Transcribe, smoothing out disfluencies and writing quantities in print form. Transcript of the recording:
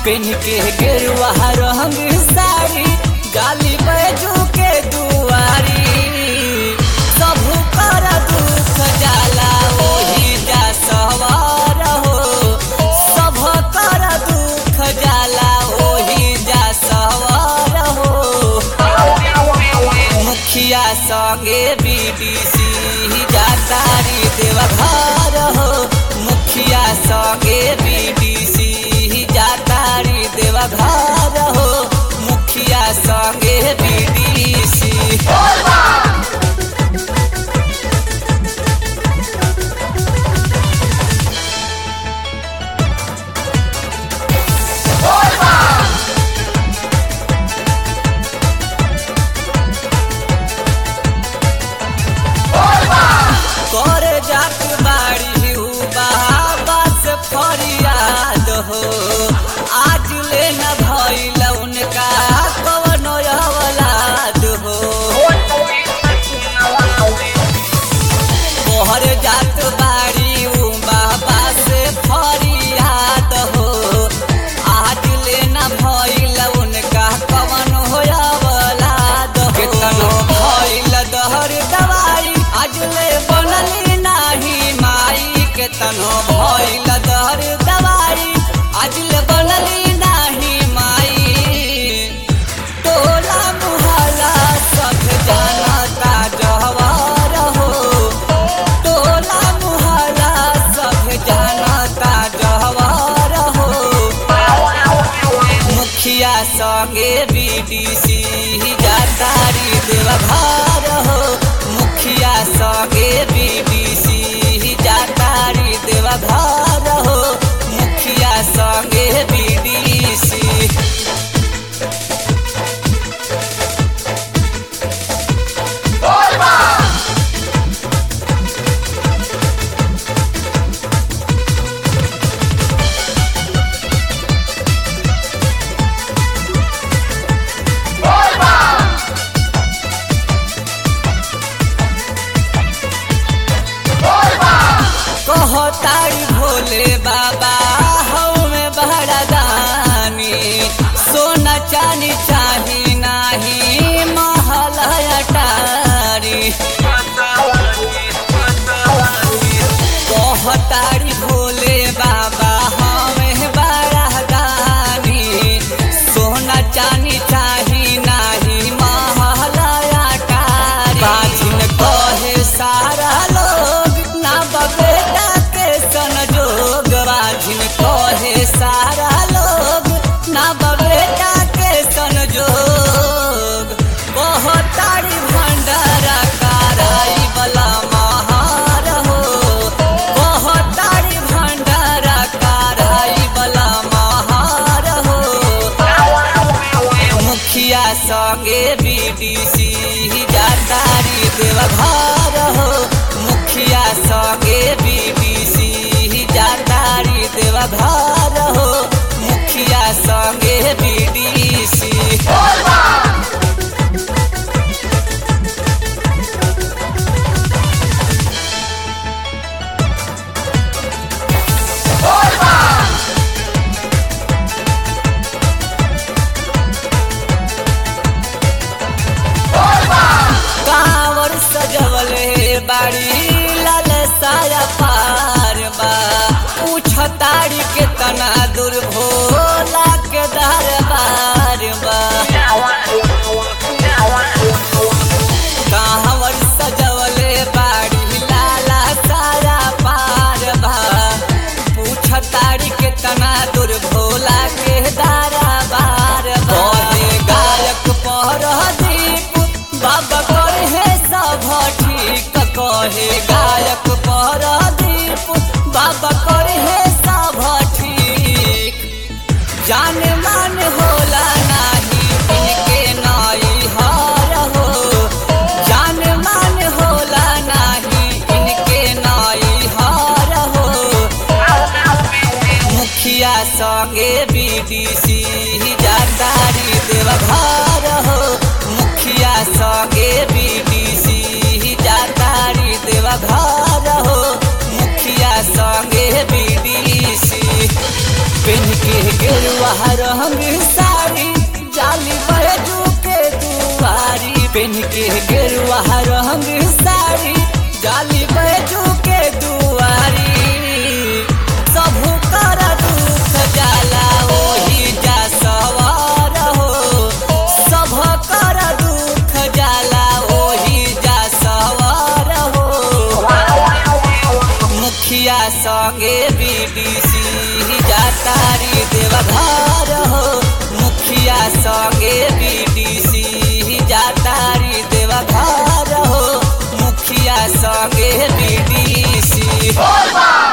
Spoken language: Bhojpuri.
पेन के गेरुआ रंग साड़ी गाली बैजू के दुआरी सब कर दुख जाला ओही जा सवार हो सब कर दुख जाला ओही जा सवार हो मुखिया संगे बीडीसी जातारी देवघर हो मुखिया संगे बीडीसी जातारी देवघर हो मुखिया संगे बीडीसी कर जात बाड़ी बाबा से फरियाद हो आज ले न भइल उनका कवनो औलाद हो कर जात बाड़ी बाबा से फरियाद हो आज ले न भइल उनका कवनो औलाद हो केतनो भइल दहर दवाई आज ले बनली नाही माई केतनो भइल दहर दवाई आज ले बनली नाही माई टोला मुहल्ला सब जानता जहवार हो टोला मुहल्ला सब जानता जहवार हो मुखिया संगे बीडीसी जातारी देवघर हो मुखिया संगे बीडीसी जातारी देवघर हो मुखिया संगे बीडीसी कहतारी भोले बाबा हमें बड़ा दानी सोना चांदी चाही नाही महल अटारी कहतारी भोले बाबा हमें बड़ा दानी सोना चांदी चाही नाही महल अटारी बाजिन कहे सारा लोग ना बेटा के संजोग बाजिन कहे सारा लोग ना बेटा के संजोग कहतारी भंडारा कराई बला महार हो कहतारी भंडारा कराई बला महार हो मुखिया संगे बीडीसी जातारी देवघर हो मुखिया संगे बीडीसी जातारी देवघर हो मुखिया संगे बीडीसी कांवर सजवले बाड़ी लाल साया पार बा पूछताड़ी के तना दूर भोला के दरबार गेरुआ रंग साड़ी जाली बैजू के दुआरी पेन के गेरुआ रंग साड़ी जाली बैजू के दुआरी सब कर दुख जाला ओही जा सवार हो सब कर दुख जाला ओही जा सवार हो मुखिया संगे बीडीसी जातारी देवघर हो मुखिया संगे बीडीसी जातारी देवघर हो मुखिया संगे बीडीसी